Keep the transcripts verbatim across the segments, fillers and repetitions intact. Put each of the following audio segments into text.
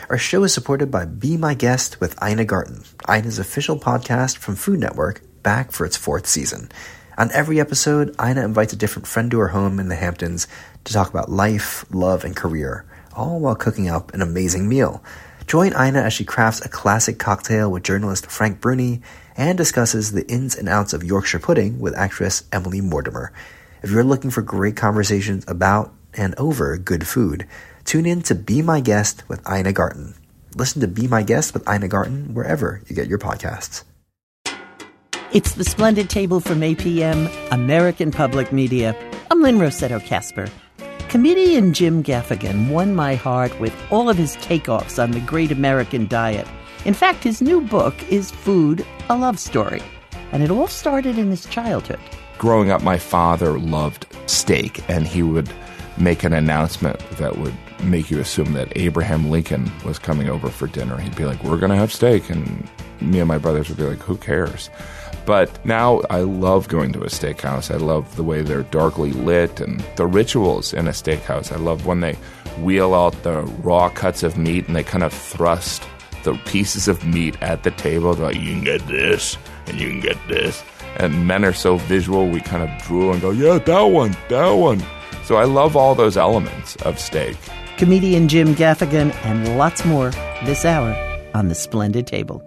Our show is supported by Be My Guest with Ina Garten, Ina's official podcast from Food Network, back for its fourth season. On every episode, Ina invites a different friend to her home in the Hamptons to talk about life, love, and career, all while cooking up an amazing meal. Join Ina as she crafts a classic cocktail with journalist Frank Bruni and discusses the ins and outs of Yorkshire pudding with actress Emily Mortimer. If you're looking for great conversations about and over good food, tune in to Be My Guest with Ina Garten. Listen to Be My Guest with Ina Garten wherever you get your podcasts. It's The Splendid Table from A P M, American Public Media. I'm Lynn Rossetto Kasper. Comedian Jim Gaffigan won my heart with all of his takeoffs on the great American diet. In fact, his new book is Food, A Love Story. And it all started in his childhood. Growing up, my father loved steak, and he would make an announcement that would make you assume that Abraham Lincoln was coming over for dinner. He'd be like, we're going to have steak. And me and my brothers would be like, who cares? But now I love going to a steakhouse. I love the way they're darkly lit and the rituals in a steakhouse. I love when they wheel out the raw cuts of meat and they kind of thrust the pieces of meat at the table. They're like, you can get this and you can get this. And men are so visual, we kind of drool and go, yeah, that one, that one. So I love all those elements of steak. Comedian Jim Gaffigan and lots more this hour on The Splendid Table.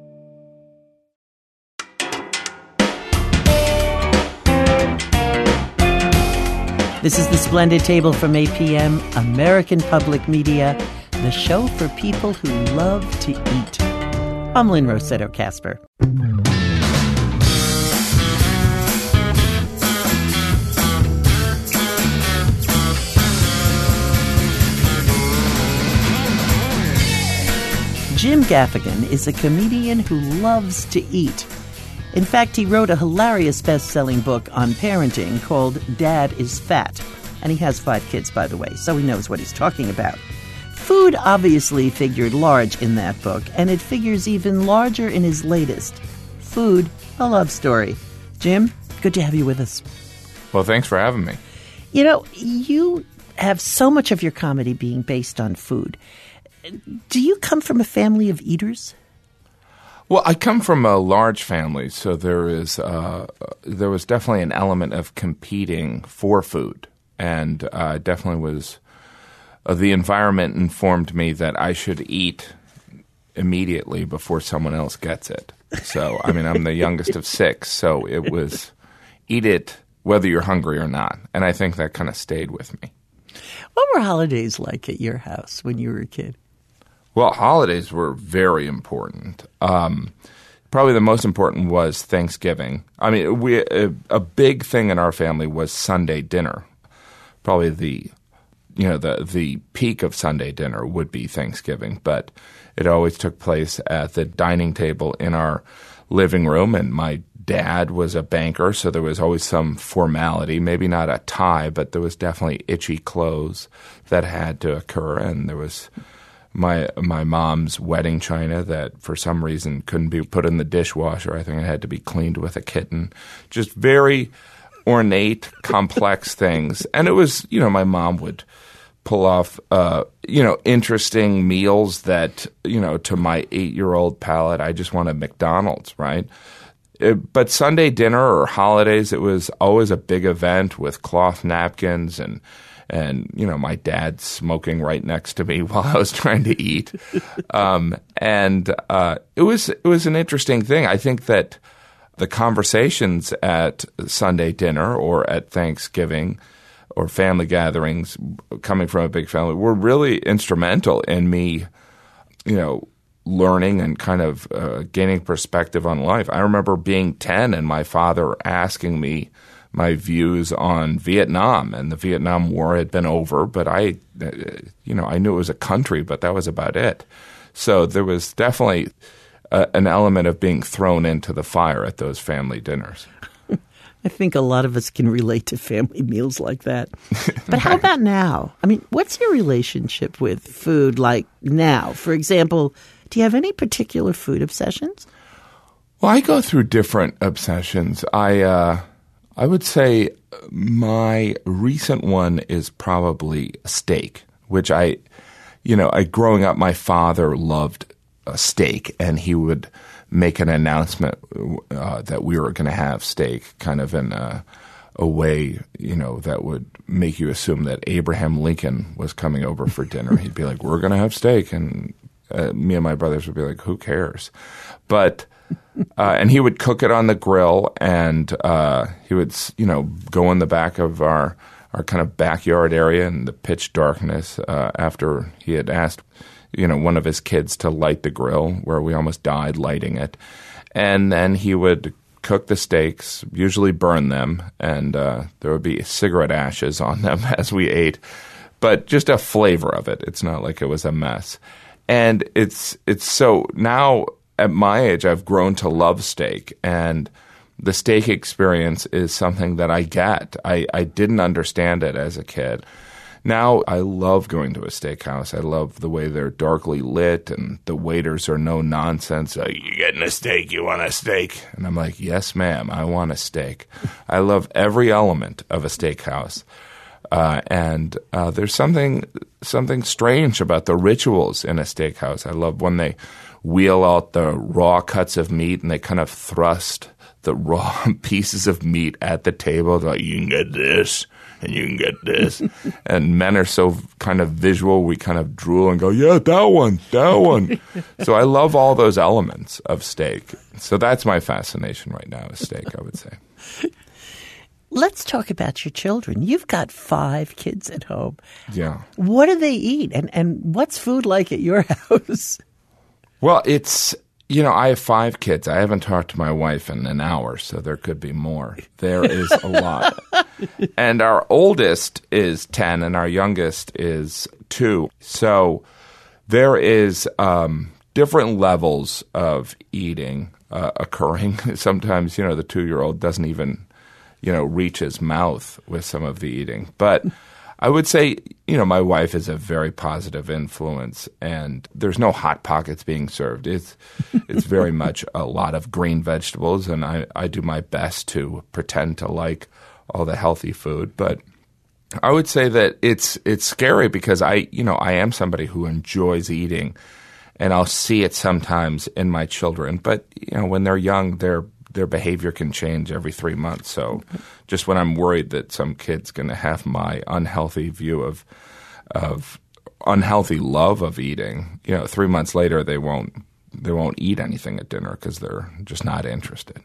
This is The Splendid Table from A P M, American Public Media, the show for people who love to eat. I'm Lynn Rossetto Kasper. Jim Gaffigan is a comedian who loves to eat. In fact, he wrote a hilarious best-selling book on parenting called Dad is Fat. And he has five kids, by the way, so he knows what he's talking about. Food obviously figured large in that book, and it figures even larger in his latest, Food, A Love Story. Jim, good to have you with us. Well, thanks for having me. You know, you have so much of your comedy being based on food. Do you come from a family of eaters? Well, I come from a large family, so there is uh, there was definitely an element of competing for food, and uh, definitely was uh, the environment informed me that I should eat immediately before someone else gets it. So, I mean, I'm the youngest of six, so it was eat it whether you're hungry or not, and I think that kind of stayed with me. What were holidays like at your house when you were a kid? Well, holidays were very important. Um, probably the most important was Thanksgiving. I mean, we a, a big thing in our family was Sunday dinner. Probably the you know the the peak of Sunday dinner would be Thanksgiving, but it always took place at the dining table in our living room. And my dad was a banker, so there was always some formality. Maybe not a tie, but there was definitely itchy clothes that had to occur, and there was my my mom's wedding china that for some reason couldn't be put in the dishwasher. I think it had to be cleaned with a kitten. Just very ornate, complex things. And it was, you know, my mom would pull off, uh, you know, interesting meals that, you know, to my eight-year-old palate, I just wanted McDonald's, right? It, but Sunday dinner or holidays, it was always a big event with cloth napkins and And, you know, my dad smoking right next to me while I was trying to eat. Um, and uh, it was it was an interesting thing. I think that the conversations at Sunday dinner or at Thanksgiving or family gatherings, coming from a big family, were really instrumental in me, you know, learning and kind of uh, gaining perspective on life. I remember being ten and my father asking me my views on Vietnam, and the Vietnam War had been over, but I, you know, I knew it was a country, but that was about it. So there was definitely a, an element of being thrown into the fire at those family dinners. I think a lot of us can relate to family meals like that. But how about now? I mean, what's your relationship with food like now? For example, do you have any particular food obsessions? Well, I go through different obsessions. I, uh, I would say my recent one is probably steak, which I, you know, I, growing up, my father loved a steak, and he would make an announcement uh, that we were going to have steak, kind of in a, a way, you know, that would make you assume that Abraham Lincoln was coming over for dinner. He'd be like, we're going to have steak. And uh, me and my brothers would be like, who cares? But uh, and he would cook it on the grill, and uh, he would, you know, go in the back of our our kind of backyard area in the pitch darkness uh, after he had asked, you know, one of his kids to light the grill, where we almost died lighting it. And then he would cook the steaks, usually burn them, and uh, there would be cigarette ashes on them as we ate. But just a flavor of it. It's not like it was a mess. And it's it's so now at my age, I've grown to love steak, and the steak experience is something that I get. I, I didn't understand it as a kid. Now I love going to a steakhouse. I love the way they're darkly lit, and the waiters are no nonsense. Uh, you getting a steak? You want a steak? And I'm like, yes, ma'am, I want a steak. I love every element of a steakhouse. Uh, and uh, there's something something strange about the rituals in a steakhouse. I love when they wheel out the raw cuts of meat and they kind of thrust the raw pieces of meat at the table. They're like, you can get this and you can get this. And men are so kind of visual, we kind of drool and go, yeah, that one, that one. So I love all those elements of steak. So that's my fascination right now is steak, I would say. Let's talk about your children. You've got five kids at home. Yeah. What do they eat? And, and what's food like at your house? Well, it's, you know, I have five kids. I haven't talked to my wife in an hour, so there could be more. There is a lot. And our oldest is ten, and our youngest is two. So there is um, different levels of eating uh, occurring. Sometimes, you know, the two-year-old doesn't even, you know, reach his mouth with some of the eating. But I would say, you know, my wife is a very positive influence, and there's no Hot Pockets being served. It's it's very much a lot of green vegetables, and I, I do my best to pretend to like all the healthy food. But I would say that it's it's scary because I, you know, I am somebody who enjoys eating, and I'll see it sometimes in my children. But, you know, when they're young, they're their behavior can change every three months. So just when I'm worried that some kid's going to have my unhealthy view of of unhealthy love of eating, you know, three months later they won't they won't eat anything at dinner because they're just not interested.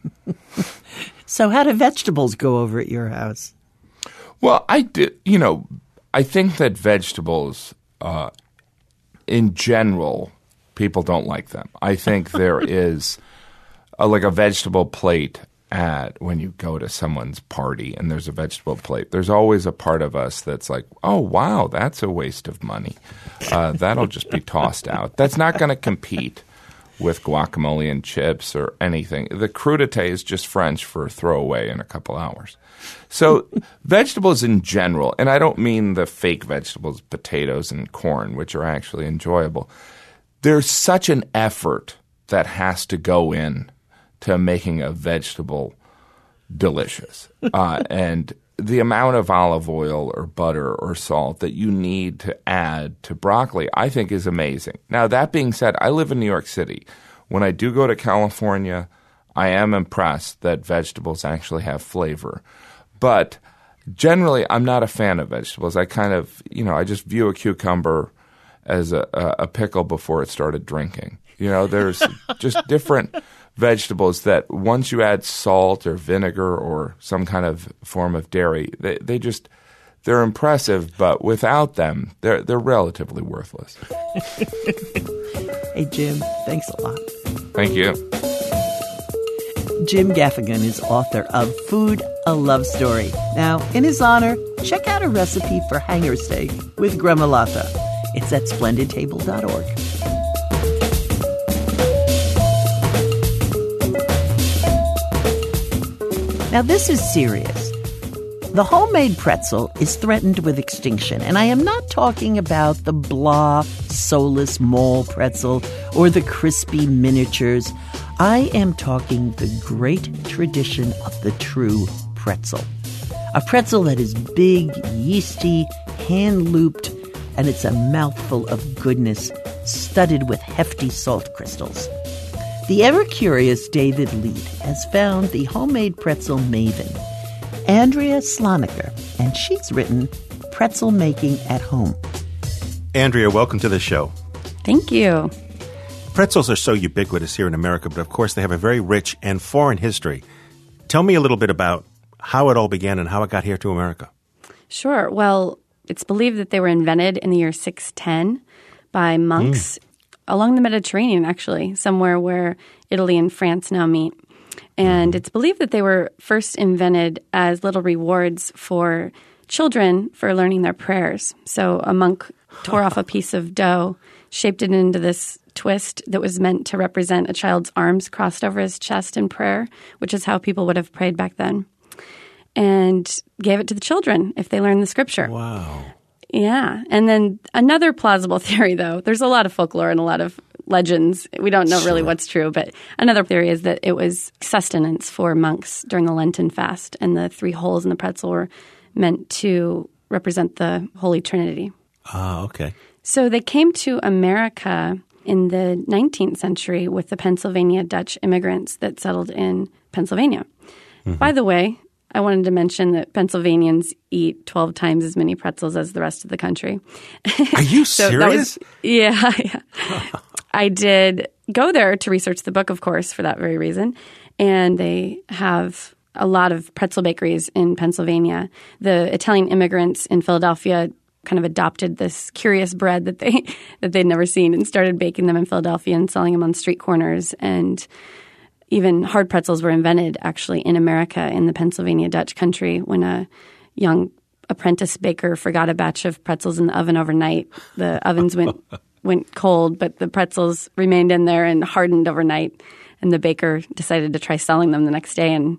So how do vegetables go over at your house? Well, I did, you know, I think that vegetables, uh, in general, people don't like them. I think there is Uh, like a vegetable plate at when you go to someone's party and there's a vegetable plate. There's always a part of us that's like, oh, wow, that's a waste of money. Uh, that'll just be tossed out. That's not going to compete with guacamole and chips or anything. The crudité is just French for throw away in a couple hours. So vegetables in general, and I don't mean the fake vegetables, potatoes and corn, which are actually enjoyable. There's such an effort that has to go in to making a vegetable delicious. Uh, and the amount of olive oil or butter or salt that you need to add to broccoli, I think, is amazing. Now, that being said, I live in New York City. When I do go to California, I am impressed that vegetables actually have flavor. But generally, I'm not a fan of vegetables. I kind of, you know, I just view a cucumber as a, a pickle before it started drinking. You know, there's just different vegetables that once you add salt or vinegar or some kind of form of dairy, they, they just, they're impressive, but without them, they're, they're relatively worthless. Hey, Jim, thanks a lot. Thank you. Jim Gaffigan is author of Food, A Love Story. Now, in his honor, check out a recipe for hanger steak with gremolata. It's at splendid table dot org. Now, this is serious. The homemade pretzel is threatened with extinction, and I am not talking about the blah, soulless mall pretzel or the crispy miniatures. I am talking the great tradition of the true pretzel. A pretzel that is big, yeasty, hand-looped, and it's a mouthful of goodness studded with hefty salt crystals. The ever-curious David Lead has found the homemade pretzel maven, Andrea Sloniker, and she's written Pretzel Making at Home. Andrea, welcome to the show. Thank you. Pretzels are so ubiquitous here in America, but of course they have a very rich and foreign history. Tell me a little bit about how it all began and how it got here to America. Sure. Well, it's believed that they were invented in the year six ten by monks mm. along the Mediterranean, actually, somewhere where Italy and France now meet. And mm. it's believed that they were first invented as little rewards for children for learning their prayers. So a monk tore off a piece of dough, shaped it into this twist that was meant to represent a child's arms crossed over his chest in prayer, which is how people would have prayed back then, and gave it to the children if they learned the scripture. Wow. Yeah. And then another plausible theory, though, there's a lot of folklore and a lot of legends. We don't know really what's true, but another theory is that it was sustenance for monks during the Lenten fast, and the three holes in the pretzel were meant to represent the Holy Trinity. Ah, okay. So they came to America in the nineteenth century with the Pennsylvania Dutch immigrants that settled in Pennsylvania. Mm-hmm. By the way, I wanted to mention that Pennsylvanians eat twelve times as many pretzels as the rest of the country. Are you so serious? That was, yeah. yeah. I did go there to research the book, of course, for that very reason. And they have a lot of pretzel bakeries in Pennsylvania. The Italian immigrants in Philadelphia kind of adopted this curious bread that they that they'd never seen and started baking them in Philadelphia and selling them on street corners. And even hard pretzels were invented actually in America in the Pennsylvania Dutch country when a young apprentice baker forgot a batch of pretzels in the oven overnight. The ovens went went cold, but the pretzels remained in there and hardened overnight. And the baker decided to try selling them the next day, and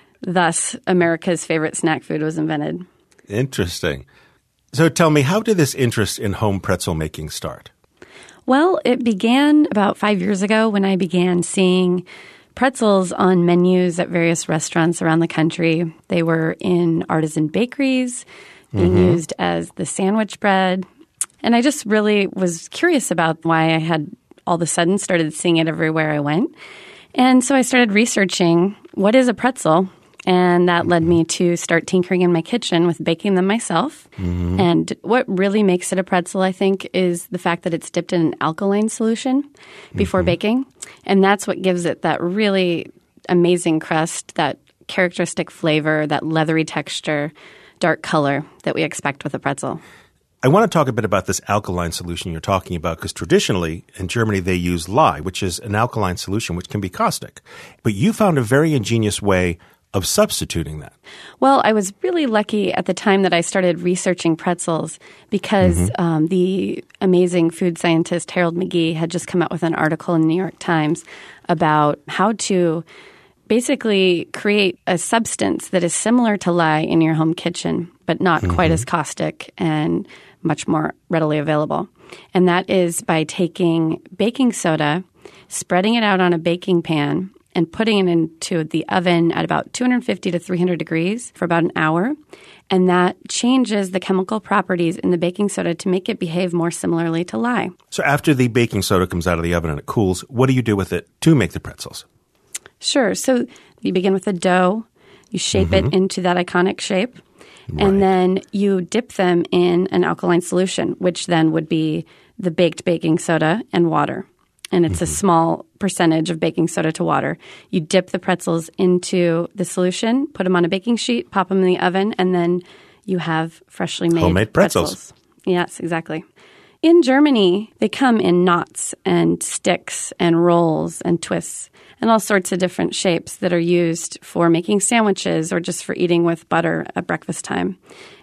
thus America's favorite snack food was invented. Interesting. So tell me, how did this interest in home pretzel making start? Well, it began about five years ago when I began seeing pretzels on menus at various restaurants around the country. They were in artisan bakeries, being mm-hmm. used as the sandwich bread. And I just really was curious about why I had all of a sudden started seeing it everywhere I went. And so I started researching what is a pretzel. And that led me to start tinkering in my kitchen with baking them myself. Mm-hmm. And what really makes it a pretzel, I think, is the fact that it's dipped in an alkaline solution before mm-hmm. baking. And that's what gives it that really amazing crust, that characteristic flavor, that leathery texture, dark color that we expect with a pretzel. I want to talk a bit about this alkaline solution you're talking about, because traditionally in Germany they use lye, which is an alkaline solution which can be caustic. But you found a very ingenious way of substituting that. Well, I was really lucky at the time that I started researching pretzels because mm-hmm. um, the amazing food scientist Harold McGee had just come out with an article in the New York Times about how to basically create a substance that is similar to lye in your home kitchen, but not mm-hmm. quite as caustic and much more readily available. And that is by taking baking soda, spreading it out on a baking pan, and putting it into the oven at about two hundred fifty to three hundred degrees for about an hour. And that changes the chemical properties in the baking soda to make it behave more similarly to lye. So after the baking soda comes out of the oven and it cools, what do you do with it to make the pretzels? Sure. So you begin with the dough. You shape mm-hmm. it into that iconic shape. Right. And then you dip them in an alkaline solution, which then would be the baked baking soda and water. And it's mm-hmm. a small percentage of baking soda to water. You dip the pretzels into the solution, put them on a baking sheet, pop them in the oven, and then you have freshly made homemade pretzels. pretzels. Yes, exactly. In Germany, they come in knots and sticks and rolls and twists and all sorts of different shapes that are used for making sandwiches or just for eating with butter at breakfast time.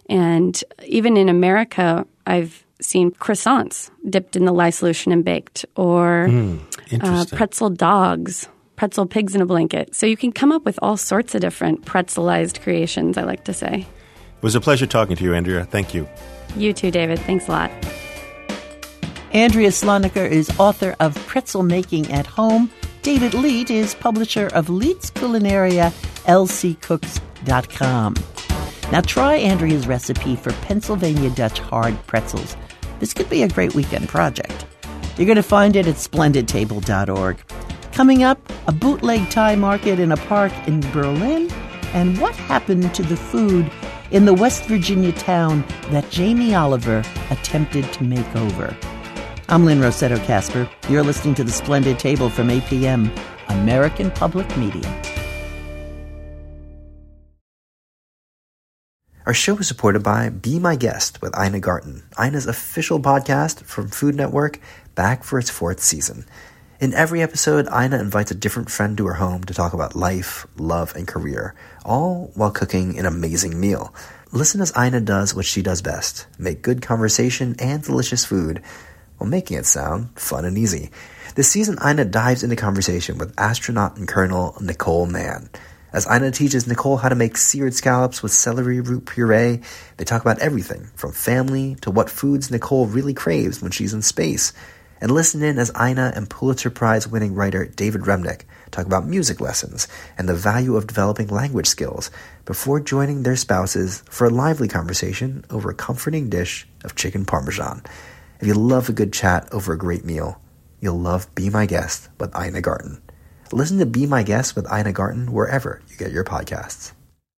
And even in America, I've seen croissants dipped in the lye solution and baked, or mm, uh, pretzel dogs, pretzel pigs in a blanket. So you can come up with all sorts of different pretzelized creations, I like to say. It was a pleasure talking to you, Andrea. Thank you. You too, David. Thanks a lot. Andrea Sloniker is author of Pretzel Making at Home. David Lead is publisher of Lead's Culinaria, L C cooks dot com. Now try Andrea's recipe for Pennsylvania Dutch hard pretzels. This could be a great weekend project. You're going to find it at splendid table dot org. Coming up, a bootleg Thai market in a park in Berlin, and what happened to the food in the West Virginia town that Jamie Oliver attempted to make over. I'm Lynn Rossetto Kasper. You're listening to The Splendid Table from A P M, American Public Media. Our show is supported by Be My Guest with Ina Garten, Ina's official podcast from Food Network, back for its fourth season. In every episode, Ina invites a different friend to her home to talk about life, love, and career, all while cooking an amazing meal. Listen as Ina does what she does best, make good conversation and delicious food, while making it sound fun and easy. This season, Ina dives into conversation with astronaut and Colonel Nicole Mann. As Ina teaches Nicole how to make seared scallops with celery root puree, they talk about everything from family to what foods Nicole really craves when she's in space. And listen in as Ina and Pulitzer Prize-winning writer David Remnick talk about music lessons and the value of developing language skills before joining their spouses for a lively conversation over a comforting dish of chicken parmesan. If you love a good chat over a great meal, you'll love Be My Guest with Ina Garten. Listen to Be My Guest with Ina Garten wherever you get your podcasts.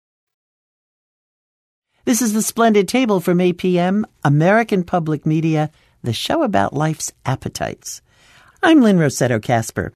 This is The Splendid Table from A P M, American Public Media, the show about life's appetites. I'm Lynn Rossetto Kasper.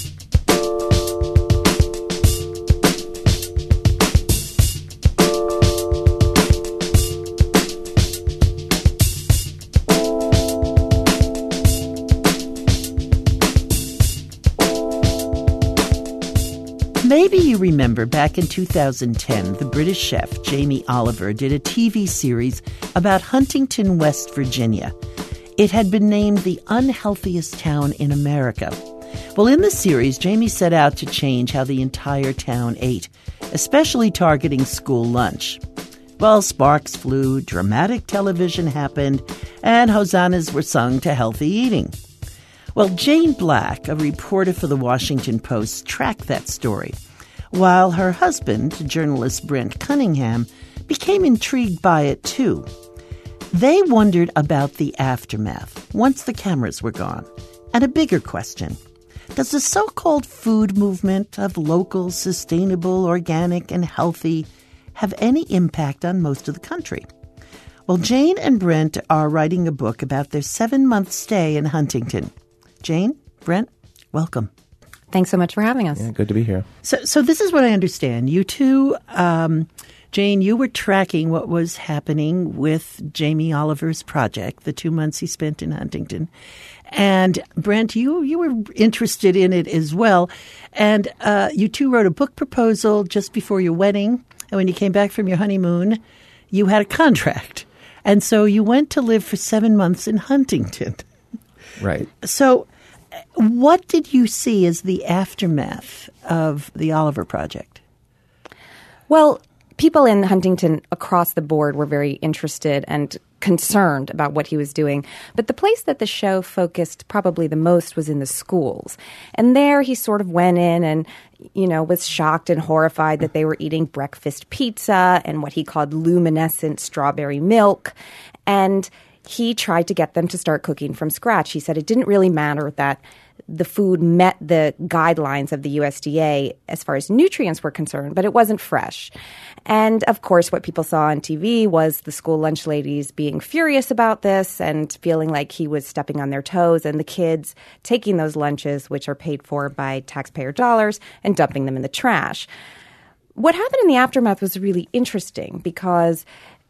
Maybe you remember back in two thousand ten, the British chef Jamie Oliver did a T V series about Huntington, West Virginia. It had been named the unhealthiest town in America. Well, in the series, Jamie set out to change how the entire town ate, especially targeting school lunch. Well, sparks flew, dramatic television happened, and hosannas were sung to healthy eating. Well, Jane Black, a reporter for the Washington Post, tracked that story, while her husband, journalist Brent Cunningham, became intrigued by it too. They wondered about the aftermath, once the cameras were gone. And a bigger question, does the so-called food movement of local, sustainable, organic, and healthy have any impact on most of the country? Well, Jane and Brent are writing a book about their seven-month stay in Huntington. Jane, Brent, welcome. Thanks so much for having us. Yeah, good to be here. So, so this is what I understand. You two, um, Jane, you were tracking what was happening with Jamie Oliver's project, the two months he spent in Huntington. And Brent, you, you were interested in it as well. And uh, you two wrote a book proposal just before your wedding. And when you came back from your honeymoon, you had a contract. And so you went to live for seven months in Huntington. Right. So what did you see as the aftermath of the Oliver project? Well, people in Huntington across the board were very interested and concerned about what he was doing. But the place that the show focused probably the most was in the schools. And there he sort of went in and, you know, was shocked and horrified that they were eating breakfast pizza and what he called luminescent strawberry milk. And he tried to get them to start cooking from scratch. He said it didn't really matter that the food met the guidelines of the U S D A as far as nutrients were concerned, but it wasn't fresh. And of course, what people saw on T V was the school lunch ladies being furious about this and feeling like he was stepping on their toes, and the kids taking those lunches, which are paid for by taxpayer dollars, and dumping them in the trash. What happened in the aftermath was really interesting because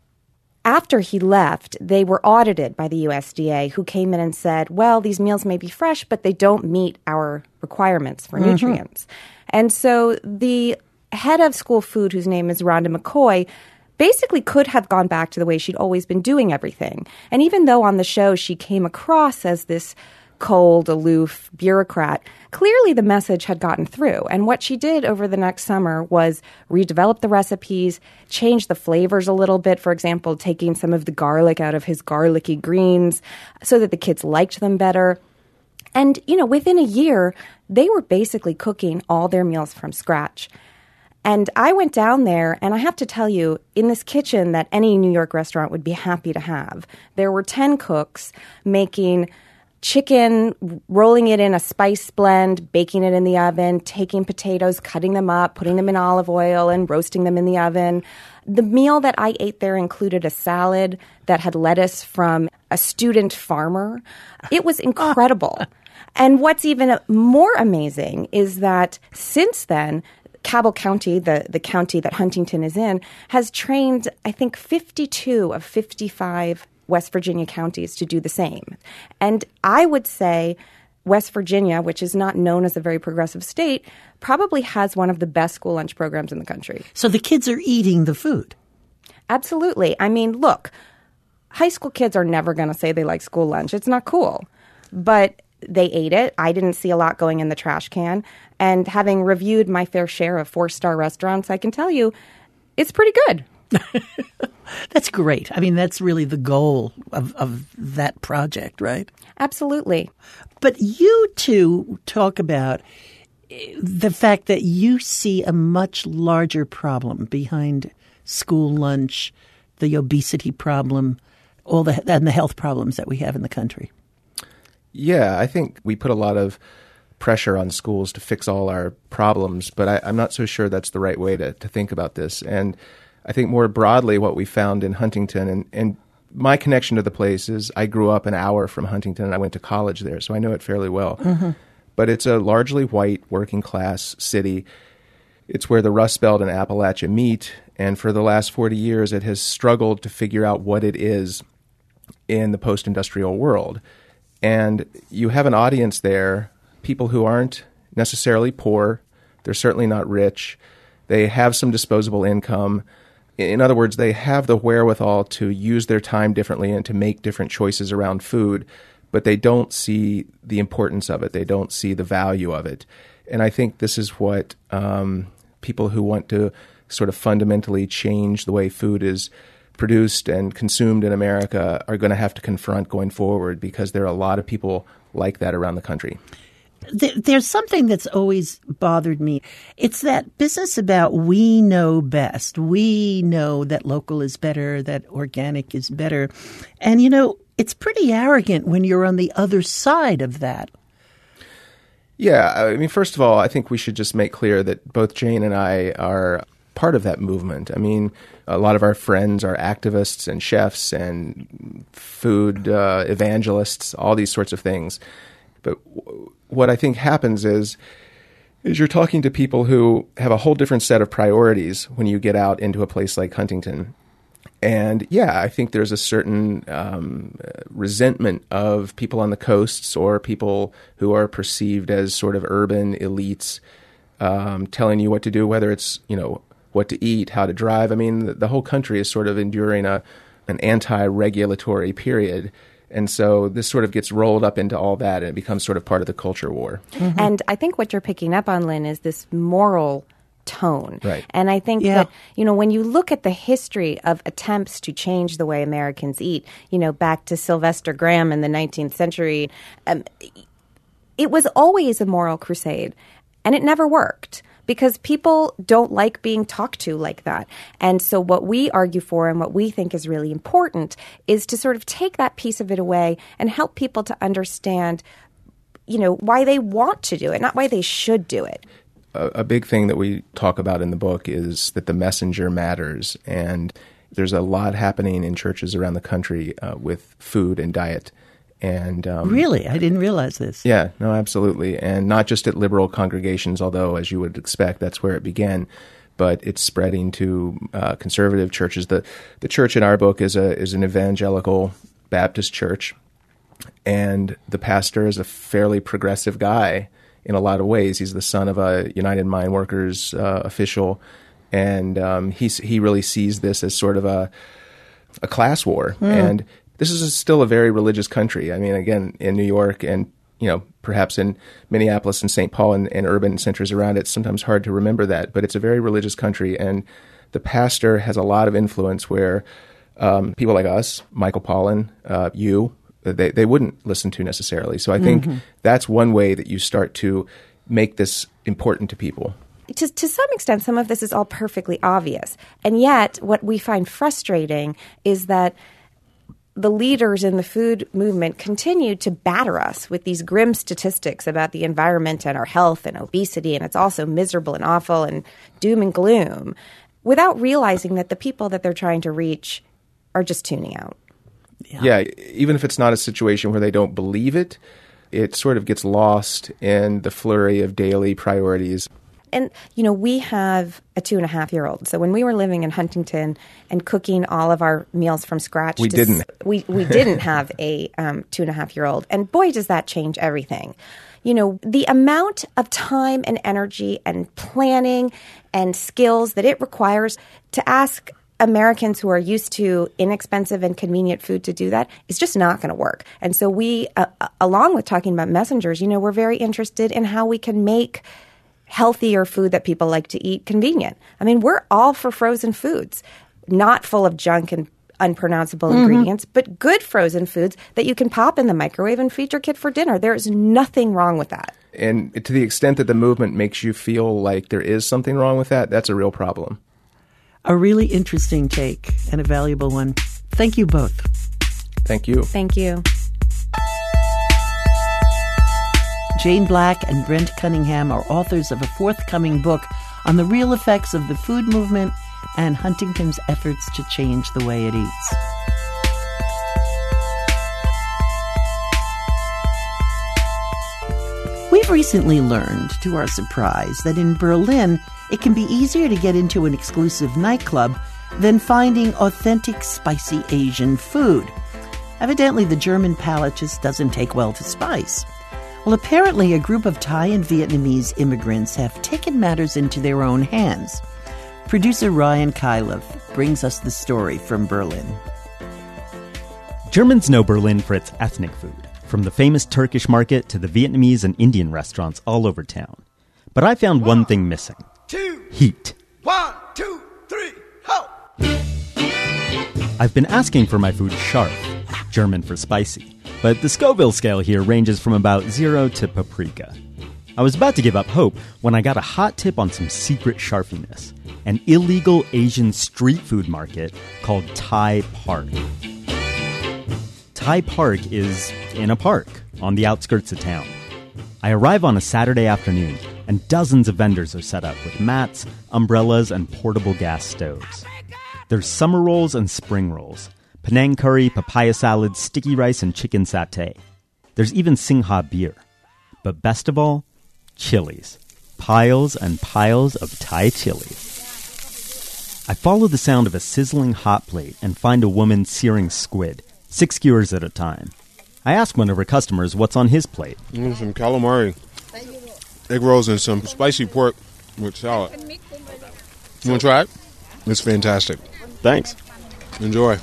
after he left, they were audited by the U S D A, who came in and said, well, these meals may be fresh, but they don't meet our requirements for mm-hmm. nutrients. And so the head of school food, whose name is Rhonda McCoy, basically could have gone back to the way she'd always been doing everything. And even though on the show she came across as this cold, aloof bureaucrat, clearly the message had gotten through. And what she did over the next summer was redevelop the recipes, change the flavors a little bit, for example, taking some of the garlic out of his garlicky greens so that the kids liked them better. And, you know, within a year, they were basically cooking all their meals from scratch. And I went down there, and I have to tell you, in this kitchen that any New York restaurant would be happy to have, there were ten cooks making chicken, rolling it in a spice blend, baking it in the oven, taking potatoes, cutting them up, putting them in olive oil, and roasting them in the oven. The meal that I ate there included a salad that had lettuce from a student farmer. It was incredible. And what's even more amazing is that since then, Cabell County, the, the county that Huntington is in, has trained, I think, fifty-two of fifty-five West Virginia counties to do the same. And I would say West Virginia, which is not known as a very progressive state, probably has one of the best school lunch programs in the country. So the kids are eating the food. Absolutely. I mean, look, high school kids are never going to say they like school lunch. It's not cool. But they ate it. I didn't see a lot going in the trash can. And having reviewed my fair share of four-star restaurants, I can tell you it's pretty good. That's great. I mean, that's really the goal of, of that project, right? Absolutely. But you two talk about the fact that you see a much larger problem behind school lunch, the obesity problem, all the and the health problems that we have in the country. Yeah, I think we put a lot of pressure on schools to fix all our problems, but I, I'm not so sure that's the right way to, to think about this. And I think more broadly what we found in Huntington, and, and my connection to the place is I grew up an hour from Huntington and I went to college there, so I know it fairly well. Mm-hmm. But it's a largely white working class city. It's where the Rust Belt and Appalachia meet, and for the last forty years it has struggled to figure out what it is in the post-industrial world. And you have an audience there, people who aren't necessarily poor, they're certainly not rich, they have some disposable income. In other words, they have the wherewithal to use their time differently and to make different choices around food, but they don't see the importance of it. They don't see the value of it. And I think this is what um, people who want to sort of fundamentally change the way food is produced and consumed in America are going to have to confront going forward, because there are a lot of people like that around the country. There's something that's always bothered me. It's that business about we know best. We know that local is better, that organic is better. And, you know, it's pretty arrogant when you're on the other side of that. Yeah. I mean, first of all, I think we should just make clear that both Jane and I are part of that movement. I mean, a lot of our friends are activists and chefs and food uh, evangelists, all these sorts of things. But w- what I think happens is, is you're talking to people who have a whole different set of priorities when you get out into a place like Huntington. And yeah, I think there's a certain um, resentment of people on the coasts or people who are perceived as sort of urban elites um, telling you what to do, whether it's, you know, what to eat, how to drive. I mean, the, the whole country is sort of enduring a an anti-regulatory period. And so this sort of gets rolled up into all that, and it becomes sort of part of the culture war. Mm-hmm. And I think what you're picking up on, Lynn, is this moral tone. Right. And I think yeah. that, you know, when you look at the history of attempts to change the way Americans eat, you know, back to Sylvester Graham in the nineteenth century, um, it was always a moral crusade, and it never worked. Because people don't like being talked to like that. And so what we argue for and what we think is really important is to sort of take that piece of it away and help people to understand, you know, why they want to do it, not why they should do it. A, a big thing that we talk about in the book is that the messenger matters. And there's a lot happening in churches around the country uh, with food and diet. And um, really? I didn't realize this. Yeah, no, absolutely. And not just at liberal congregations, although, as you would expect, that's where it began, but it's spreading to uh, conservative churches. The the church in our book is a is an evangelical Baptist church, and the pastor is a fairly progressive guy in a lot of ways. He's the son of a United Mine Workers uh, official, and um, he's, he really sees this as sort of a, a class war. Mm. And this is still a very religious country. I mean, again, in New York and, you know, perhaps in Minneapolis and Saint Paul and, and urban centers around it, it's sometimes hard to remember that, but it's a very religious country. And the pastor has a lot of influence where um, people like us, Michael Pollan, uh, you, they, they wouldn't listen to necessarily. So I think mm-hmm. that's one way that you start to make this important to people. to, to some extent, some of this is all perfectly obvious. And yet, what we find frustrating is that the leaders in the food movement continue to batter us with these grim statistics about the environment and our health and obesity, and it's also miserable and awful and doom and gloom, without realizing that the people that they're trying to reach are just tuning out. Yeah. yeah, even if it's not a situation where they don't believe it, it sort of gets lost in the flurry of daily priorities. And, you know, we have a two-and-a-half-year-old. So when we were living in Huntington and cooking all of our meals from scratch... We didn't. S- we, we didn't have a um, two-and-a-half-year-old. And boy, does that change everything. You know, the amount of time and energy and planning and skills that it requires to ask Americans who are used to inexpensive and convenient food to do that is just not going to work. And so we, uh, along with talking about messengers, you know, we're very interested in how we can make healthier food that people like to eat convenient. I mean, we're all for frozen foods, not full of junk and unpronounceable mm-hmm. ingredients, but good frozen foods that you can pop in the microwave and feed your kid for dinner. There is nothing wrong with that. And to the extent that the movement makes you feel like there is something wrong with that, that's a real problem. A really interesting take and a valuable one. Thank you both. Thank you. Thank you. Jane Black and Brent Cunningham are authors of a forthcoming book on the real effects of the food movement and Huntington's efforts to change the way it eats. We've recently learned, to our surprise, that in Berlin, it can be easier to get into an exclusive nightclub than finding authentic spicy Asian food. Evidently, the German palate just doesn't take well to spice. Well, apparently, a group of Thai and Vietnamese immigrants have taken matters into their own hands. Producer Ryan Kylov brings us the story from Berlin. Germans know Berlin for its ethnic food, from the famous Turkish market to the Vietnamese and Indian restaurants all over town. But I found one thing missing. Two. Heat. One, two, three, ho! I've been asking for my food scharf, German for spicy, but the Scoville scale here ranges from about zero to paprika. I was about to give up hope when I got a hot tip on some secret scharfiness, an illegal Asian street food market called Thai Park. Thai Park is in a park on the outskirts of town. I arrive on a Saturday afternoon, and dozens of vendors are set up with mats, umbrellas, and portable gas stoves. There's summer rolls and spring rolls, Penang curry, papaya salad, sticky rice, and chicken satay. There's even Singha beer. But best of all, chilies. Piles and piles of Thai chili. I follow the sound of a sizzling hot plate and find a woman searing squid, six skewers at a time. I ask one of her customers what's on his plate. Mm, some calamari, egg rolls, and some spicy pork with salad. You want to try it? It's fantastic. Thanks. Enjoy.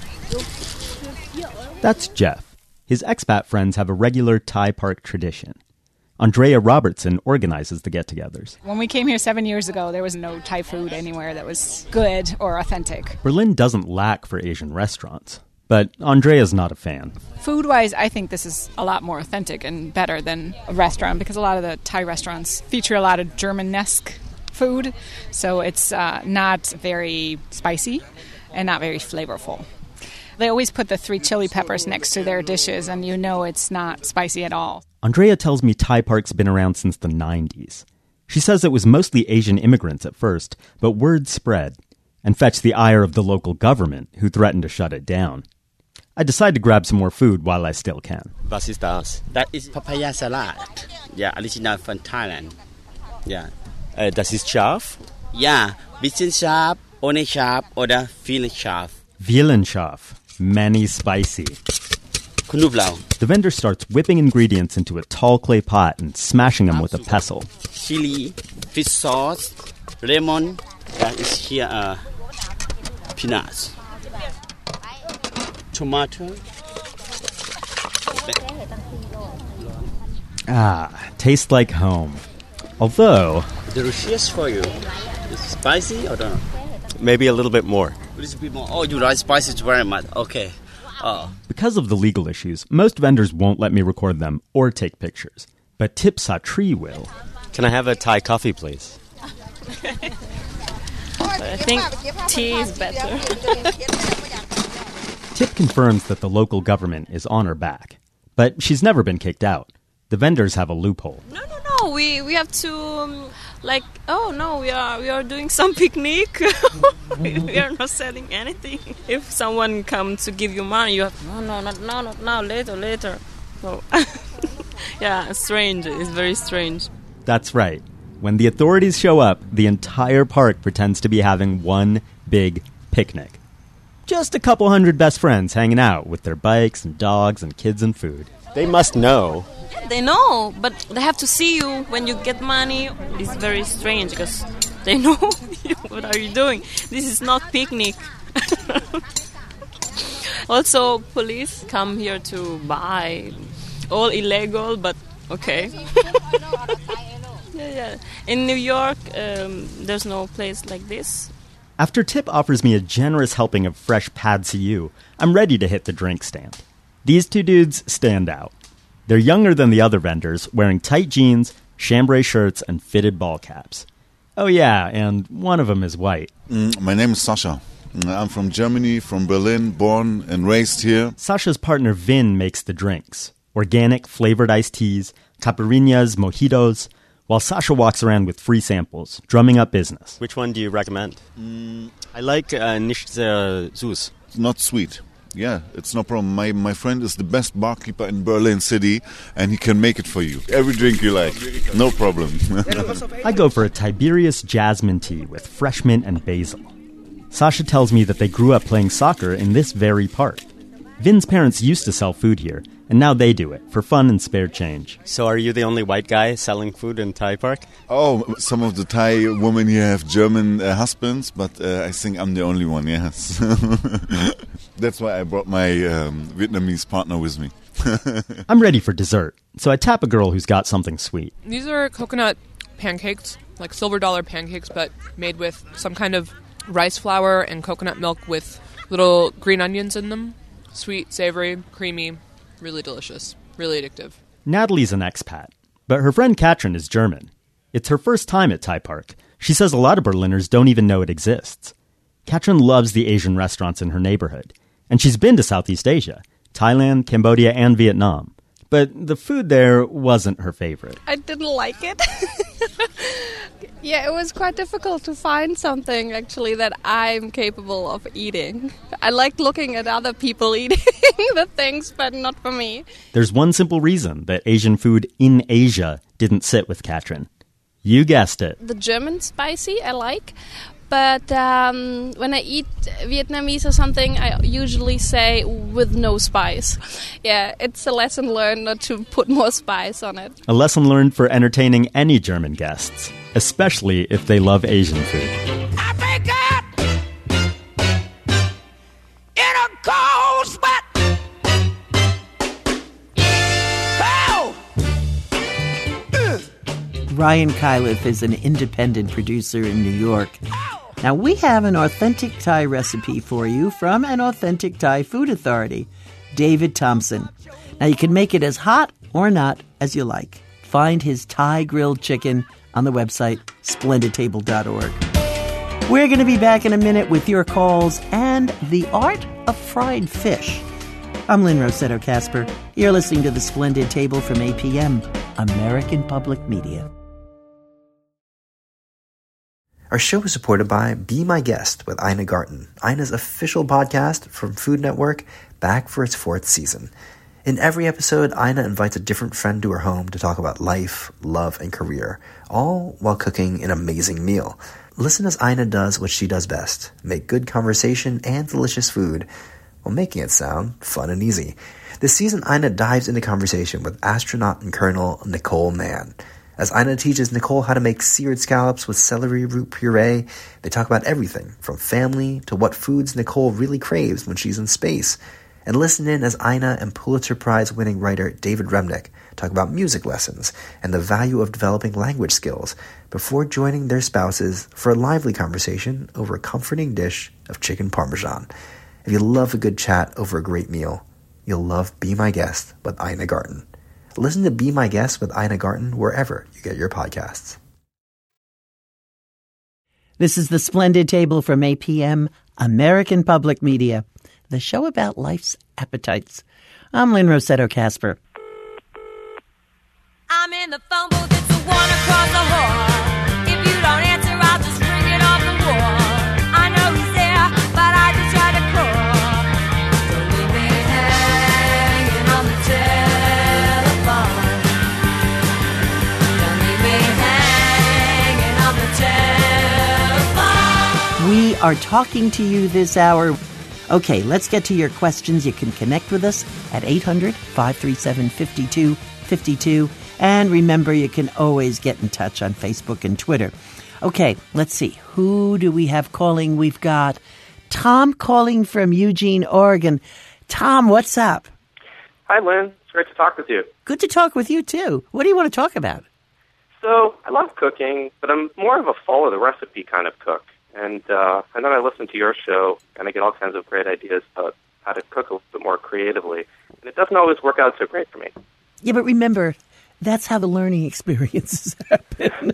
That's Jeff. His expat friends have a regular Thai Park tradition. Andrea Robertson organizes the get-togethers. When we came here seven years ago, there was no Thai food anywhere that was good or authentic. Berlin doesn't lack for Asian restaurants, but Andrea's not a fan. Food-wise, I think this is a lot more authentic and better than a restaurant because a lot of the Thai restaurants feature a lot of German-esque food, so it's uh, not very spicy and not very flavorful. They always put the three chili peppers next to their dishes, and you know it's not spicy at all. Andrea tells me Thai Park's been around since the nineties. She says it was mostly Asian immigrants at first, but word spread and fetched the ire of the local government, who threatened to shut it down. I decide to grab some more food while I still can. What is that? That is papaya salad. Yeah, original from Thailand. Yeah. Uh, das ist scharf? Yeah, bisschen scharf, ohne scharf oder viel scharf. Vielen scharf. Many spicy. Knoblauch. The vendor starts whipping ingredients into a tall clay pot and smashing them with a pestle. Chili, fish sauce, lemon, that is here uh, peanuts. Tomato. Ah, tastes like home. Although... Delicious for you. Is it spicy or not? Maybe a little bit more. A little bit more. Oh, you like spicy very much. Okay. Oh. Because of the legal issues, most vendors won't let me record them or take pictures. But Tip Satri will. Can I have a Thai coffee, please? But I think tea is better. Tip confirms that the local government is on her back, but she's never been kicked out. The vendors have a loophole. No, no, no. We we have to um, like. Oh no, we are we are doing some picnic. we, we are not selling anything. If someone comes to give you money, you have no, no, not now, not now, later, later. So yeah, strange. It's very strange. That's right. When the authorities show up, the entire park pretends to be having one big picnic. Just a couple hundred best friends hanging out with their bikes and dogs and kids and food. They must know. They know, but they have to see you when you get money. It's very strange because they know what are you doing. This is not picnic. Also, police come here to buy. All illegal, but okay. yeah, yeah. In New York, um, there's no place like this. After Tip offers me a generous helping of fresh pad see ew, I'm ready to hit the drink stand. These two dudes stand out. They're younger than the other vendors, wearing tight jeans, chambray shirts, and fitted ball caps. Oh yeah, and one of them is white. Mm, my name is Sasha. I'm from Germany, from Berlin, born and raised here. Sasha's partner Vin makes the drinks. Organic, flavored iced teas, caipirinhas, mojitos, while Sasha walks around with free samples, drumming up business. Which one do you recommend? Mm, I like uh, nicht sehr süß. It's not sweet. Yeah, it's no problem. My my friend is the best barkeeper in Berlin City, and he can make it for you. Every drink you like. No problem. I go for a Tiberius jasmine tea with fresh mint and basil. Sasha tells me that they grew up playing soccer in this very park. Vin's parents used to sell food here, and now they do it for fun and spare change. So are you the only white guy selling food in Thai Park? Oh, some of the Thai women here have German uh, husbands, but uh, I think I'm the only one, yes. That's why I brought my um, Vietnamese partner with me. I'm ready for dessert, so I tap a girl who's got something sweet. These are coconut pancakes, like silver dollar pancakes, but made with some kind of rice flour and coconut milk with little green onions in them. Sweet, savory, creamy, really delicious, really addictive. Natalie's an expat, but her friend Katrin is German. It's her first time at Thai Park. She says a lot of Berliners don't even know it exists. Katrin loves the Asian restaurants in her neighborhood, and she's been to Southeast Asia, Thailand, Cambodia, and Vietnam. But the food there wasn't her favorite. I didn't like it. Yeah, it was quite difficult to find something, actually, that I'm capable of eating. I like looking at other people eating the things, but not for me. There's one simple reason that Asian food in Asia didn't sit with Katrin. You guessed it. The German spicy I like, but um, when I eat Vietnamese or something, I usually say with no spice. Yeah, it's a lesson learned not to put more spice on it. A lesson learned for entertaining any German guests, especially if they love Asian food. I wake up in a cold sweat. Ryan Kyleth is an independent producer in New York. Now, we have an authentic Thai recipe for you from an authentic Thai food authority, David Thompson. Now, you can make it as hot or not as you like. Find his Thai grilled chicken on the website splendid table dot org. We're going to be back in a minute with your calls and the art of fried fish. I'm Lynn Rossetto Kasper. You're listening to The Splendid Table from A P M, American Public Media. Our show is supported by Be My Guest with Ina Garten, Ina's official podcast from Food Network, back for its fourth season. In every episode, Ina invites a different friend to her home to talk about life, love, and career, all while cooking an amazing meal. Listen as Ina does what she does best, make good conversation and delicious food, while making it sound fun and easy. This season, Ina dives into conversation with astronaut and Colonel Nicole Mann. As Ina teaches Nicole how to make seared scallops with celery root puree, they talk about everything from family to what foods Nicole really craves when she's in space. And listen in as Ina and Pulitzer Prize-winning writer David Remnick talk about music lessons and the value of developing language skills before joining their spouses for a lively conversation over a comforting dish of chicken parmesan. If you love a good chat over a great meal, you'll love Be My Guest with Ina Garten. Listen to Be My Guest with Ina Garten wherever you get your podcasts. This is The Splendid Table from A P M, American Public Media, the show about life's appetites. I'm Lynn Rossetto Kasper. I'm in the phone booth, it's the one across the hall. If you don't answer, I'll just ring it off the wall. I know he's there, but I just try to call. Don't leave me hanging on the telephone. Don't leave me hanging on the telephone. We are talking to you this hour. Okay, let's get to your questions. You can connect with us at eight hundred, five three seven, five two five two. And remember, you can always get in touch on Facebook and Twitter. Okay, let's see. Who do we have calling? We've got Tom calling from Eugene, Oregon. Tom, what's up? Hi, Lynn. It's great to talk with you. Good to talk with you, too. What do you want to talk about? So, I love cooking, but I'm more of a follow the recipe kind of cook. And, uh, and then I listen to your show, and I get all kinds of great ideas about how to cook a little bit more creatively. And it doesn't always work out so great for me. Yeah, but remember, that's how the learning experiences happen.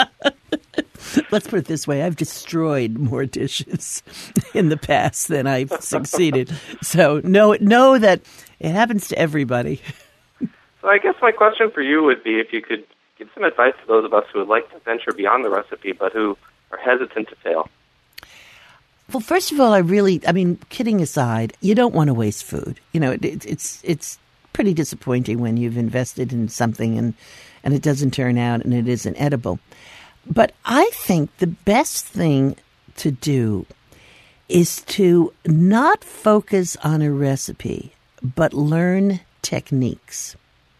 Let's put it this way. I've destroyed more dishes in the past than I've succeeded. So know, know that it happens to everybody. So I guess my question for you would be if you could give some advice to those of us who would like to venture beyond the recipe but who are hesitant to fail. Well, first of all, I really, I mean, kidding aside, you don't want to waste food. You know, it, it's it's pretty disappointing when you've invested in something and, and it doesn't turn out and it isn't edible. But I think the best thing to do is to not focus on a recipe, but learn techniques.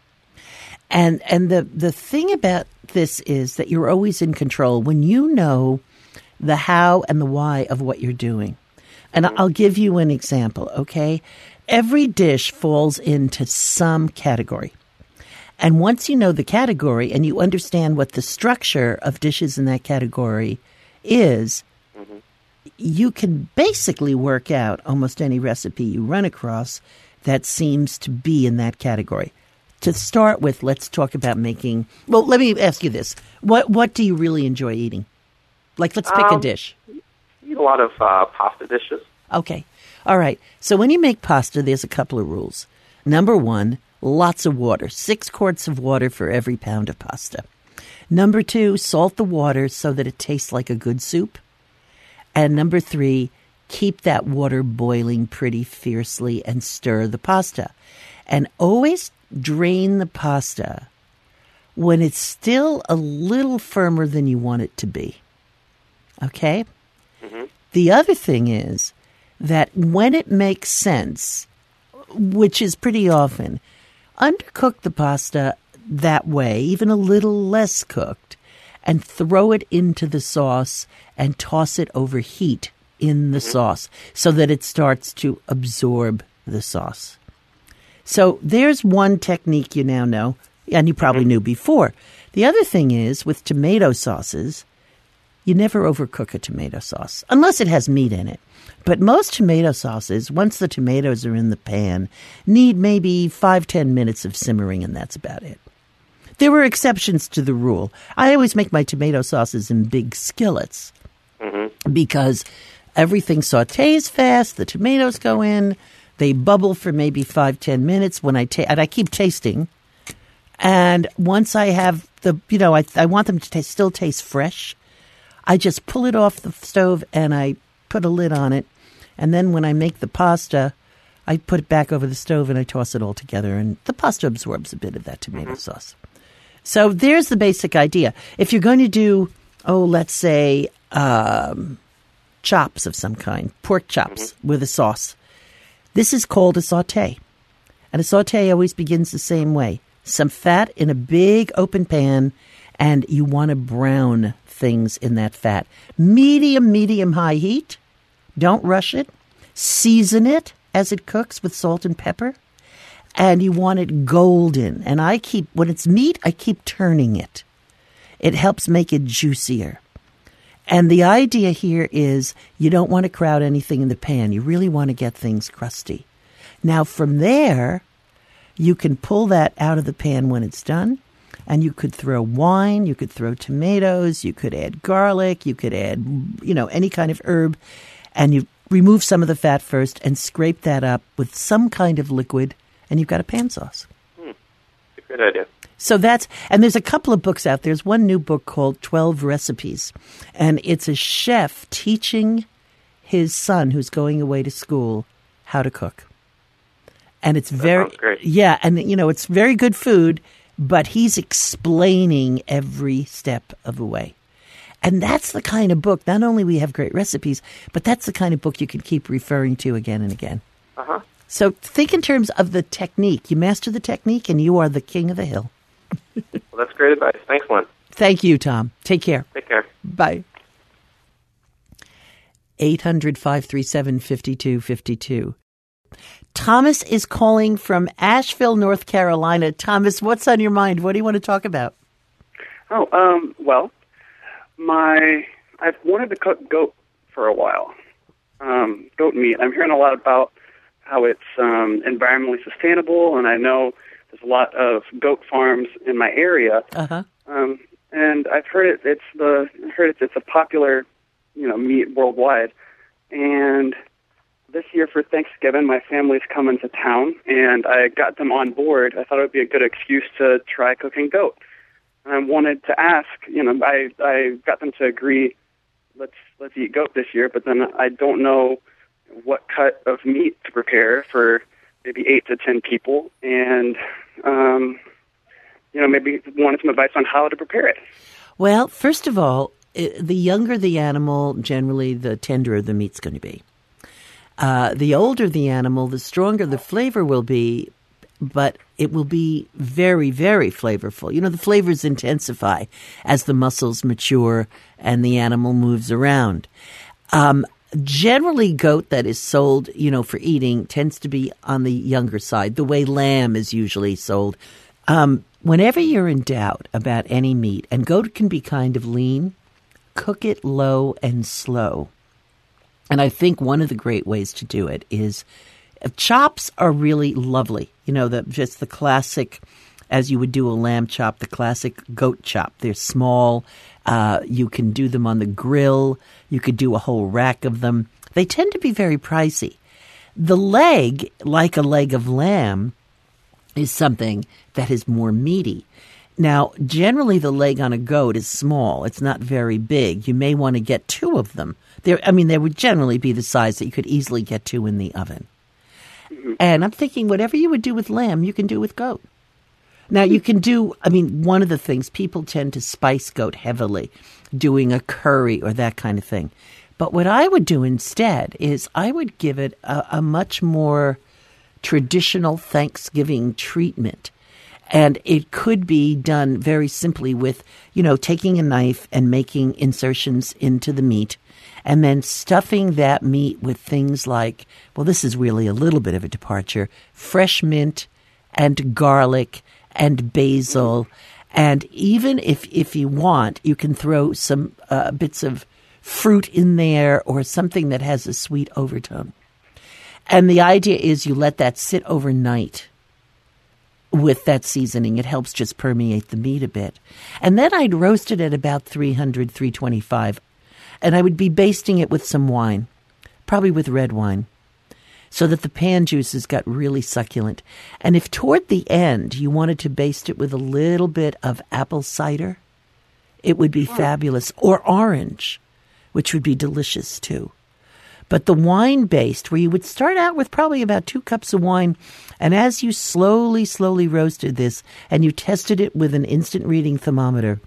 And and the, the thing about this is that you're always in control when you know the how and the why of what you're doing. And I'll give you an example, okay? Every dish falls into some category. And once you know the category and you understand what the structure of dishes in that category is, mm-hmm. you can basically work out almost any recipe you run across that seems to be in that category. To start with, let's talk about making... Well, let me ask you this. What what do you really enjoy eating? Like, let's pick um, a dish. Eat a lot of uh, pasta dishes. Okay. All right. So when you make pasta, there's a couple of rules. Number one, lots of water. Six quarts of water for every pound of pasta. Number two, salt the water so that it tastes like a good soup. And number three, keep that water boiling pretty fiercely and stir the pasta. And always drain the pasta when it's still a little firmer than you want it to be. Okay? Mm-hmm. The other thing is that when it makes sense, which is pretty often, undercook the pasta that way, even a little less cooked, and throw it into the sauce and toss it over heat in the mm-hmm. sauce so that it starts to absorb the sauce. So there's one technique you now know, and you probably mm-hmm. knew before. The other thing is, with tomato sauces, you never overcook a tomato sauce, unless it has meat in it. But most tomato sauces, once the tomatoes are in the pan, need maybe five, ten minutes of simmering, and that's about it. There were exceptions to the rule. I always make my tomato sauces in big skillets mm-hmm. because everything sautés fast, the tomatoes go in, they bubble for maybe five, ten minutes when I ta- and I keep tasting. And once I have the, you know, I, I want them to taste, still taste fresh. I just pull it off the stove and I put a lid on it. And then when I make the pasta, I put it back over the stove and I toss it all together. And the pasta absorbs a bit of that tomato mm-hmm. sauce. So there's the basic idea. If you're going to do, oh, let's say um, chops of some kind, pork chops mm-hmm. with a sauce, this is called a sauté. And a sauté always begins the same way. Some fat in a big open pan, and you want to brown things in that fat. Medium, medium high heat. Don't rush it. Season it as it cooks with salt and pepper. And you want it golden. And I keep, when it's meat, I keep turning it. It helps make it juicier. And the idea here is you don't want to crowd anything in the pan. You really want to get things crusty. Now, from there, you can pull that out of the pan when it's done. And you could throw wine, you could throw tomatoes, you could add garlic, you could add, you know, any kind of herb. And you remove some of the fat first and scrape that up with some kind of liquid, and you've got a pan sauce. Hmm. It's a great idea. So that's, and there's a couple of books out. There's one new book called twelve Recipes, and it's a chef teaching his son who's going away to school how to cook. And it's That very, sounds great. yeah, and you know, it's very good food, but he's explaining every step of the way. And that's the kind of book, not only we have great recipes, but that's the kind of book you can keep referring to again and again. Uh-huh. So think in terms of the technique. You master the technique and you are the king of the hill. Well, that's great advice. Thanks, Lynn. Thank you, Tom. Take care. Take care. Bye. eight hundred, five three seven, five two five two. Thomas is calling from Asheville, North Carolina. Thomas, what's on your mind? What do you want to talk about? Oh, um, well, my I've wanted to cook goat for a while. Um, goat meat. I'm hearing a lot about how it's um, environmentally sustainable, and I know there's a lot of goat farms in my area. Uh-huh. Um, and I've heard it. It's the I heard it's, it's a popular, you know, meat worldwide. And this year for Thanksgiving, my family's coming to town, and I got them on board. I thought it would be a good excuse to try cooking goat. And I wanted to ask, you know, I I got them to agree, let's let's eat goat this year. But then I don't know what cut of meat to prepare for maybe eight to ten people, and um, you know, maybe wanted some advice on how to prepare it. Well, first of all, i- the younger the animal, generally the tenderer the meat's going to be. Uh, the older the animal, the stronger the flavor will be, but it will be very, very flavorful. You know, the flavors intensify as the muscles mature and the animal moves around. Um, generally, goat that is sold, you know, for eating tends to be on the younger side, the way lamb is usually sold. Um, whenever you're in doubt about any meat, and goat can be kind of lean, cook it low and slow. And I think one of the great ways to do it is uh, chops are really lovely. You know, the just the classic, as you would do a lamb chop, the classic goat chop. They're small. Uh, you can do them on the grill. You could do a whole rack of them. They tend to be very pricey. The leg, like a leg of lamb, is something that is more meaty. Now, generally the leg on a goat is small. It's not very big. You may want to get two of them. There, I mean, they would generally be the size that you could easily get two in the oven. And I'm thinking whatever you would do with lamb, you can do with goat. Now, you can do, I mean, one of the things, people tend to spice goat heavily, doing a curry or that kind of thing. But what I would do instead is I would give it a, a much more traditional Thanksgiving treatment. And it could be done very simply with, you know, taking a knife and making insertions into the meat and then stuffing that meat with things like, well, this is really a little bit of a departure, fresh mint and garlic and basil. And even if, if you want, you can throw some uh, bits of fruit in there or something that has a sweet overtone. And the idea is you let that sit overnight with that seasoning. It helps just permeate the meat a bit. And then I'd roast it at about three hundred, three twenty-five. And I would be basting it with some wine, probably with red wine, so that the pan juices got really succulent. And if toward the end you wanted to baste it with a little bit of apple cider, it would be fabulous. Or orange, which would be delicious too. But the wine based, where you would start out with probably about two cups of wine, and as you slowly, slowly roasted this, and you tested it with an instant reading thermometer,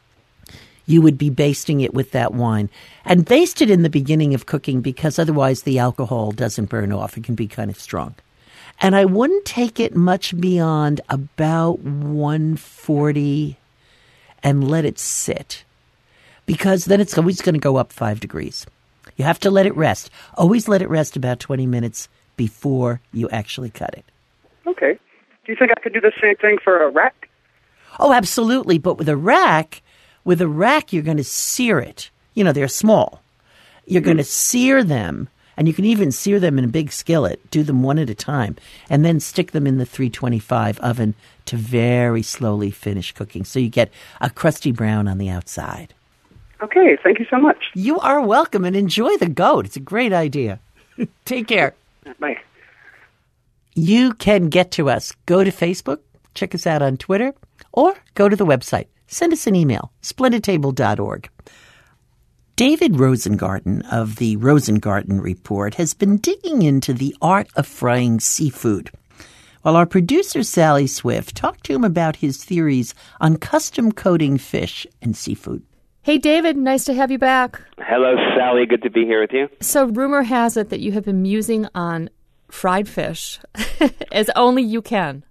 you would be basting it with that wine. And baste it in the beginning of cooking, because otherwise the alcohol doesn't burn off. It can be kind of strong. And I wouldn't take it much beyond about one forty and let it sit, because then it's always going to go up five degrees. You have to let it rest. Always let it rest about twenty minutes before you actually cut it. Okay. Do you think I could do the same thing for a rack? Oh, absolutely. But with a rack, with a rack, you're going to sear it. You know, they're small. You're mm-hmm. going to sear them, And you can even sear them in a big skillet, do them one at a time, and then stick them in the three twenty-five oven to very slowly finish cooking. So you get a crusty brown on the outside. Okay, thank you so much. You are welcome, and enjoy the goat. It's a great idea. Take care. Bye. You can get to us. Go to Facebook, check us out on Twitter, or go to the website. Send us an email, splendid table dot org. David Rosengarten of the Rosengarten Report has been digging into the art of frying seafood, while our producer Sally Swift talked to him about his theories on custom coating fish and seafood. Hey, David, nice to have you back. Hello, Sally. Good to be here with you. So rumor has it that you have been musing on fried fish as only you can.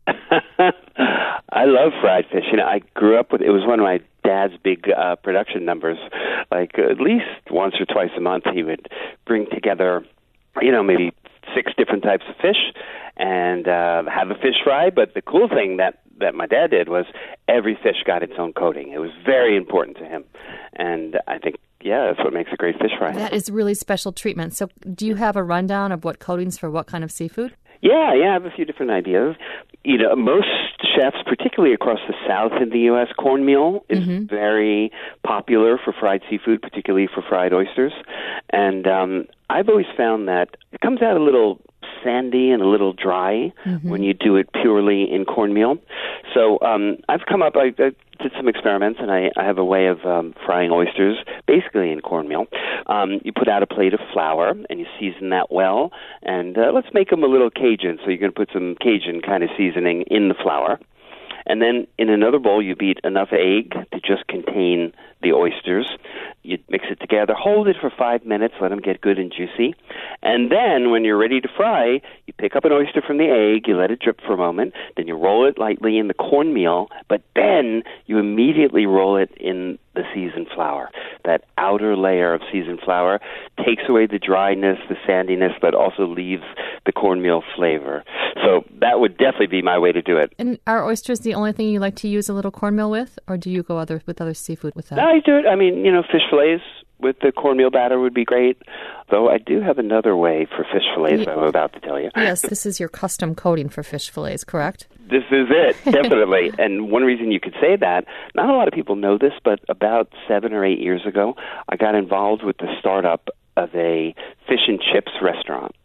I love fried fish. You know, I grew up with, it was one of my dad's big uh, production numbers. Like uh, at least once or twice a month he would bring together, you know, maybe six different types of fish and uh, have a fish fry. But the cool thing that, that my dad did was every fish got its own coating. It was very important to him. And I think, yeah, that's what makes a great fish fry. That is really special treatment. So do you have a rundown of what coatings for what kind of seafood? Yeah, yeah, I have a few different ideas. You know, most chefs, particularly across the South in the U S, cornmeal is mm-hmm. very popular for fried seafood, particularly for fried oysters. And um, I've always found that it comes out a little sandy and a little dry mm-hmm. when you do it purely in cornmeal. So um, I've come up, I, I did some experiments, and I, I have a way of um, frying oysters basically in cornmeal. Um, you put out a plate of flour, and you season that well, and uh, let's make them a little Cajun. So you're going to put some Cajun kind of seasoning in the flour. And then in another bowl, you beat enough egg to just contain the oysters. You mix it together, hold it for five minutes, let them get good and juicy. And then when you're ready to fry, you pick up an oyster from the egg, you let it drip for a moment, then you roll it lightly in the cornmeal, but then you immediately roll it in the seasoned flour. That outer layer of seasoned flour takes away the dryness, the sandiness, but also leaves the cornmeal flavor. So that would definitely be my way to do it. And are oysters the only thing you like to use a little cornmeal with, or do you go other with other seafood with that? No, I do it. I mean, you know, fish fillets with the cornmeal batter would be great. Though I do have another way for fish fillets yeah. I'm about to tell you. Yes, this is your custom coating for fish fillets, correct? This is it, definitely. And one reason you could say that, not a lot of people know this, but about seven or eight years ago, I got involved with the startup of a fish and chips restaurant.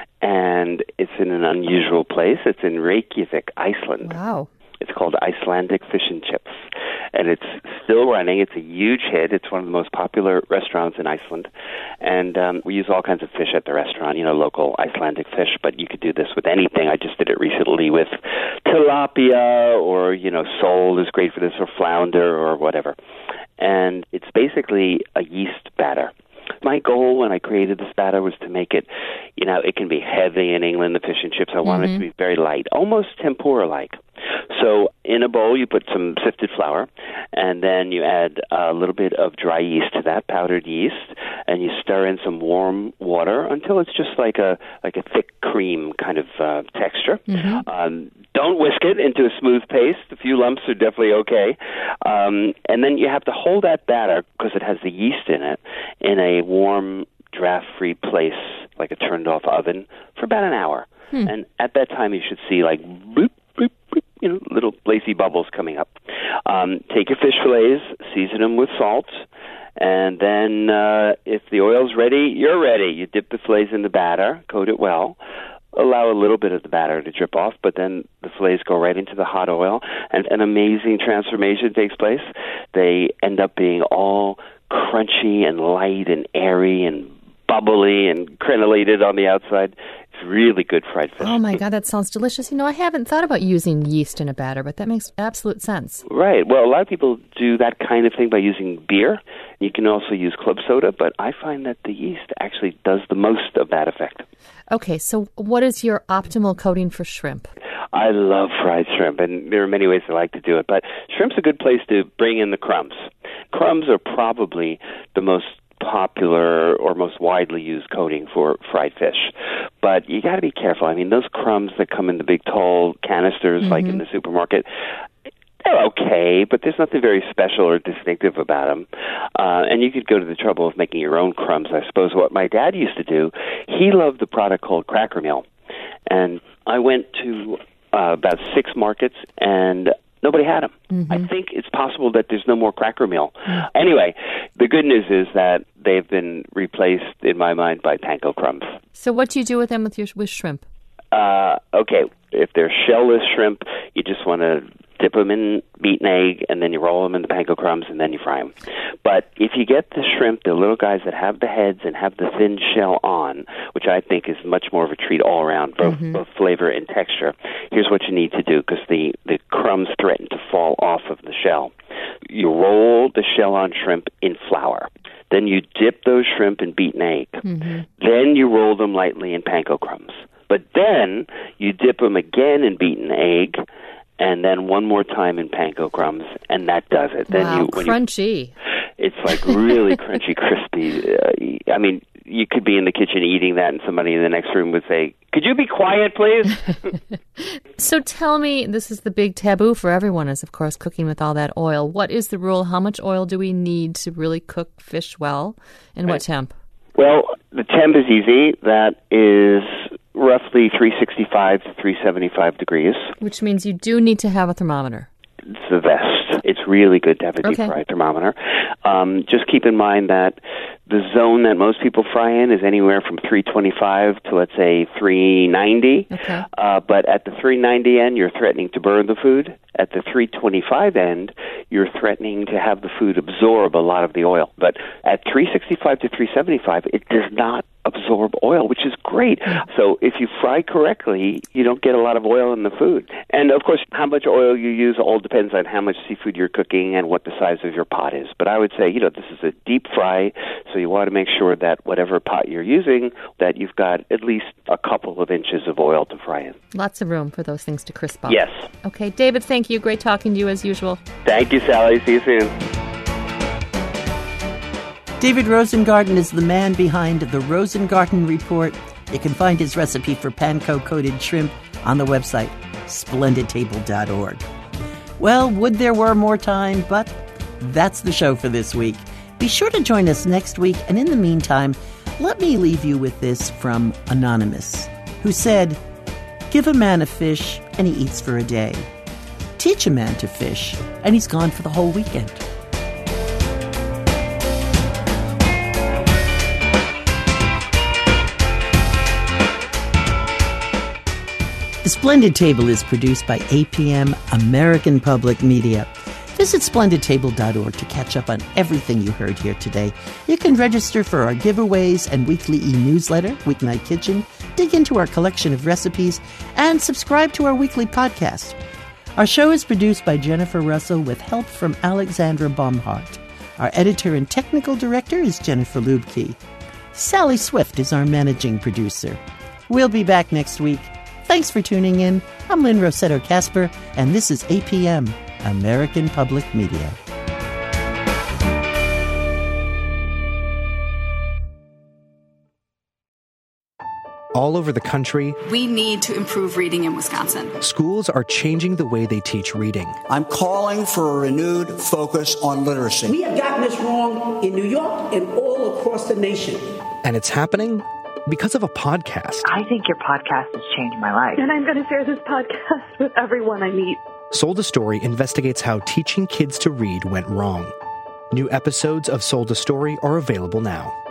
And it's in an unusual place. It's in Reykjavik, Iceland. Wow. It's called Icelandic Fish and Chips. And it's still running. It's a huge hit. It's one of the most popular restaurants in Iceland. And um, we use all kinds of fish at the restaurant, you know, local Icelandic fish. But you could do this with anything. I just did it recently with tilapia or, you know, sole is great for this, or flounder or whatever. And it's basically a yeast batter. My goal when I created this batter was to make it, you know, it can be heavy in England, the fish and chips. I want mm-hmm. it to be very light, almost tempura-like. So in a bowl, you put some sifted flour, and then you add a little bit of dry yeast to that, powdered yeast, and you stir in some warm water until it's just like a like a thick cream kind of uh, texture. Mm-hmm. Um, don't whisk it into a smooth paste. A few lumps are definitely okay. Um, and then you have to hold that batter, because it has the yeast in it, in a warm, draft-free place, like a turned-off oven, for about an hour. Hmm. And at that time, you should see like boop, boop, boop, you know, little lacy bubbles coming up. Um, take your fish fillets, season them with salt, and then uh, if the oil's ready, you're ready. You dip the fillets in the batter, coat it well, allow a little bit of the batter to drip off, but then the fillets go right into the hot oil, and an amazing transformation takes place. They end up being all crunchy and light and airy and bubbly and crenellated on the outside. It's really good fried fish. Oh, my God, that sounds delicious. You know, I haven't thought about using yeast in a batter, but that makes absolute sense. Right. Well, a lot of people do that kind of thing by using beer. You can also use club soda, but I find that the yeast actually does the most of that effect. Okay, so what is your optimal coating for shrimp? I love fried shrimp, and there are many ways I like to do it, but shrimp's a good place to bring in the crumbs. Crumbs are probably the most popular or most widely used coating for fried fish. But you got to be careful. I mean, those crumbs that come in the big tall canisters, mm-hmm. like in the supermarket, they're okay, but there's nothing very special or distinctive about them. Uh, and you could go to the trouble of making your own crumbs, I suppose. What my dad used to do, he loved the product called Cracker Meal. And I went to uh, about six markets, and nobody had them. Mm-hmm. I think it's possible that there's no more Cracker Meal. Mm-hmm. Anyway, the good news is that they've been replaced, in my mind, by panko crumbs. So what do you do with them with your with shrimp? Uh, okay, if they're shellless shrimp, you just want to dip them in beaten egg, and then you roll them in the panko crumbs, and then you fry them. But if you get the shrimp, the little guys that have the heads and have the thin shell on, which I think is much more of a treat all around, both, mm-hmm. both flavor and texture, here's what you need to do, because the, the crumbs threaten to fall off of the shell. You roll the shell on shrimp in flour. Then you dip those shrimp in beaten egg. Mm-hmm. Then you roll them lightly in panko crumbs. But then you dip them again in beaten egg, and then one more time in panko crumbs, and that does it. Then wow, you, when crunchy. You, it's like really crunchy, crispy. Uh, I mean, you could be in the kitchen eating that, and somebody in the next room would say, "Could you be quiet, please?" So tell me, this is the big taboo for everyone, is of course cooking with all that oil. What is the rule? How much oil do we need to really cook fish well, and right. what temp? Well, the temp is easy. That is roughly three sixty-five to three seventy-five degrees. Which means you do need to have a thermometer. It's the best. It's really good to have a deep okay. fry thermometer. Um, just keep in mind that the zone that most people fry in is anywhere from three twenty-five to, let's say, three ninety. Okay. Uh, but at the three ninety end, you're threatening to burn the food. At the three twenty-five end, you're threatening to have the food absorb a lot of the oil. But at three sixty-five to three seventy-five, it does not absorb oil, which is great. So if you fry correctly, you don't get a lot of oil in the food. And, of course, how much oil you use all depends on how much seafood you're cooking and what the size of your pot is. But I would say, you know, this is a deep fry, so you want to make sure that whatever pot you're using, that you've got at least a couple of inches of oil to fry in. Lots of room for those things to crisp up. Yes. Okay, David, thank you. Great talking to you as usual. Thank you, Sally. See you soon. David Rosengarten is the man behind the Rosengarten Report. You can find his recipe for panko-coated shrimp on the website splendid table dot org. Well, would there were more time, but that's the show for this week. Be sure to join us next week, and in the meantime, let me leave you with this from Anonymous, who said, "Give a man a fish, and he eats for a day. Teach a man to fish, and he's gone for the whole weekend." The Splendid Table is produced by A P M American Public Media. Visit splendid table dot org to catch up on everything you heard here today. You can register for our giveaways and weekly e-newsletter, Weeknight Kitchen, dig into our collection of recipes, and subscribe to our weekly podcast. Our show is produced by Jennifer Russell with help from Alexandra Baumhart. Our editor and technical director is Jennifer Lubke. Sally Swift is our managing producer. We'll be back next week. Thanks for tuning in. I'm Lynn Rossetto Casper, and this is A P M, American Public Media. All over the country, we need to improve reading in Wisconsin. Schools are changing the way they teach reading. I'm calling for a renewed focus on literacy. We have gotten this wrong in New York and all across the nation. And it's happening because of a podcast. I think your podcast has changed my life. And I'm going to share this podcast with everyone I meet. Sold a Story investigates how teaching kids to read went wrong. New episodes of Sold a Story are available now.